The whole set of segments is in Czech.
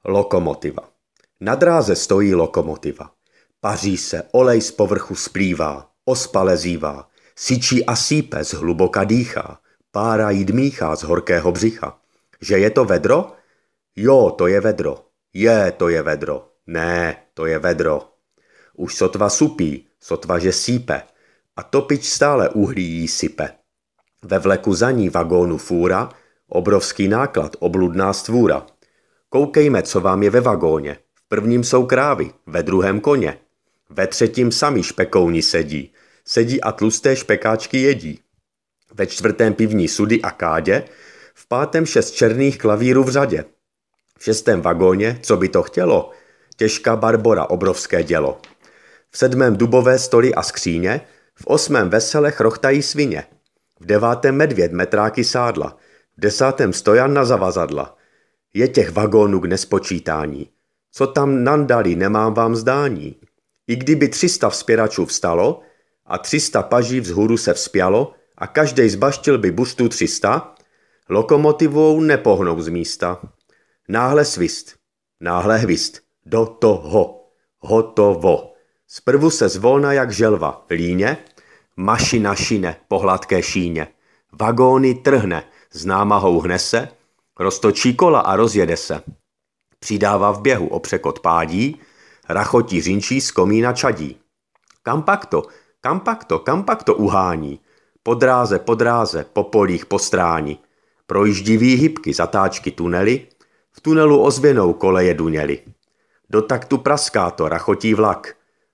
Lokomotiva. Na dráze stojí lokomotiva. Paří se, olej z povrchu splývá, ospale zívá, syčí a sípe, zhluboka dýchá, pára jí dmíchá z horkého břicha. Že je to vedro? Jo, to je vedro. To je vedro. Ne, to je vedro. Už sotva supí, sotva že sípe, a topič stále uhlí jí sype. Ve vleku za ní vagónu fůra, obrovský náklad, obludná stvůra. Koukejme, co vám je ve vagóně. V prvním jsou krávy, ve druhém koně. Ve třetím sami špekouni sedí a tlusté špekáčky jedí. Ve čtvrtém pivní sudy a kádě, v pátém 6 černých klavírů v řadě. V 6. vagóně, co by to chtělo? Těžká Barbora, obrovské dělo. V 7. dubové stoly a skříně, v 8. vesele chrochtají svině. V 9. medvěd metráky sádla, v 10. stojan na zavazadla. Je těch vagónů k nespočítání. Co tam nandali, nemám vám zdání. I kdyby 300 vzpěračů vstalo a 300 paží vzhůru se vzpělo a každej zbaštil by bustu 300, lokomotivou nepohnou z místa. Náhle svist, náhle hvist, do toho, hotovo. Zprvu se zvolna jak želva, líně, mašina šine po hladké šíně. Vagóny trhne, s námahou hne se, roztočí kola a rozjede se. Přidává v běhu opřekot pádí, rachotí řinčí z komína čadí. Kam pak to uhání? Po dráze, po polích, po stráni. Projíždí výhybky, zatáčky, tunely, v tunelu ozvěnou koleje duněly. Do taktu praská to, rachotí vlak.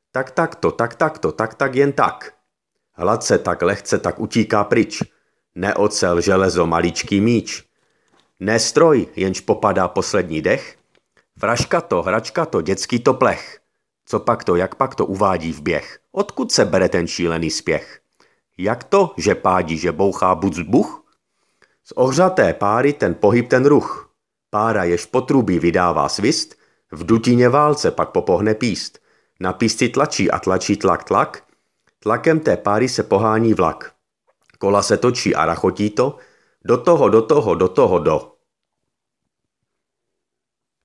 Tak jen tak. Hladce tak, lehce tak utíká pryč. Ne ocel, železo, maličký míč. Ne stroj, jenž popadá poslední dech. Vražka to, hračka to, dětský to plech. Co pak to, jak pak to uvádí v běh? Odkud se bere ten šílený spěch? Jak to, že pádí, že bouchá buch? Z ohřaté páry ten pohyb, ten ruch. Pára, jež potrubí vydává svist, v dutině válce pak popohne píst. Na písci tlačí a tlačí tlak. Tlakem té páry se pohání vlak. Kola se točí a rachotí to, do toho.